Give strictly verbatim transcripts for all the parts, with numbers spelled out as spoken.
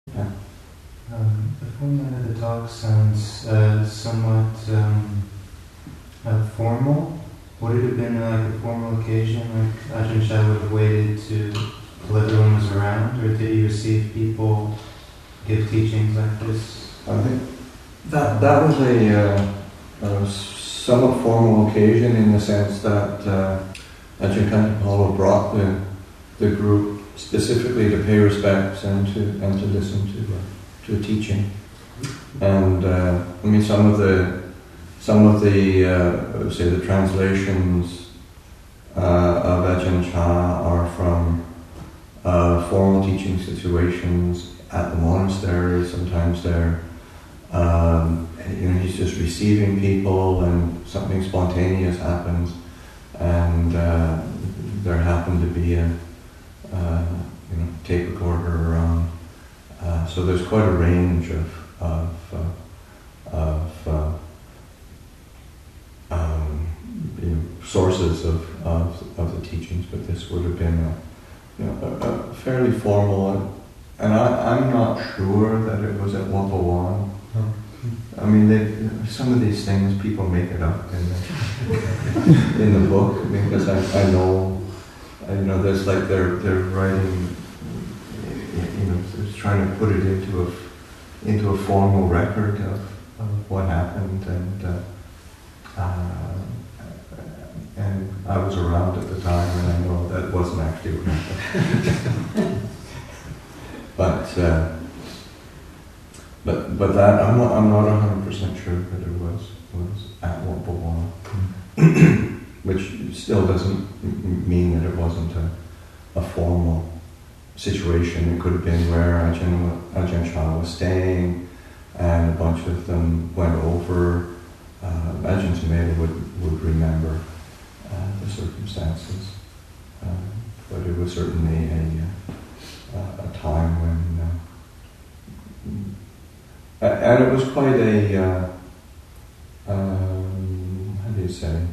Yeah. Um, the format of the talk sounds uh, somewhat um, uh, formal. Would it have been like a formal occasion, like Ajahn Chah would have waited to till everyone was around, or did he receive people give teachings like this? I think that that was a, uh, a somewhat formal occasion in the sense that uh, Ajahn Kantapala brought the the group specifically to pay respects and to and to listen to uh, to a teaching. And uh, I mean, some of the some of the uh, I would say the translations uh, of Ajahn Chah are from uh, formal teaching situations at the monastery. Sometimes they're um, you know he's just receiving people, and something spontaneous happens, and uh, there happened to be a uh, you know tape recorder around. Uh, so there's quite a range of of uh, of uh, um, you know, sources of, of of the teachings, but this would have been a, you know, a, a fairly formal, and I, I'm not sure that it was at Wapawan. I mean, they, some of these things people make it up in the in the book, because I, I know, you know, there's like they're they're writing, you know, they're trying to put it into a into a formal record of, of what happened, and uh, uh, and I was around at the time, and I know that wasn't actually what happened. but uh, but but that I'm not I'm not a hundred percent sure that it was was at Wapawan, which still doesn't m- mean that it wasn't a, a formal situation. It could have been where Ajahn, Ajahn Chah was staying, and a bunch of them went over. Uh, Ajahn Sumedha would, would remember uh, the circumstances, uh, but it was certainly a, a, a time when, uh, and it was quite a, uh, um, how do you say,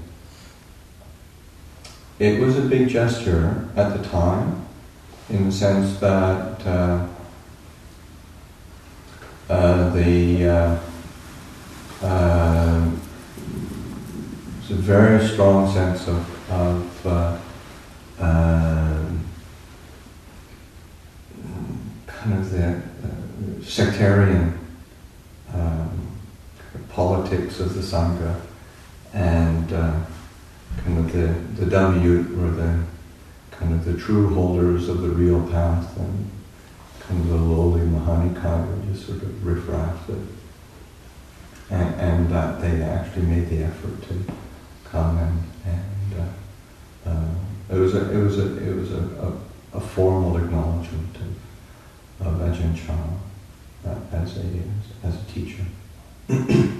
it was a big gesture at the time, in the sense that uh, uh, the uh, uh, it's a very strong sense of, of uh, uh, kind of the uh, sectarian um, politics of the Sangha, and uh, kind of the the Dhammayut, or the kind of the true holders of the real path, and kind of the lowly Mahanikai, just sort of riffraff that, and, and that they actually made the effort to come, and, and uh, uh, it was a it was a it was a, a, a formal acknowledgement of, of Ajahn Chah uh, as a as a teacher.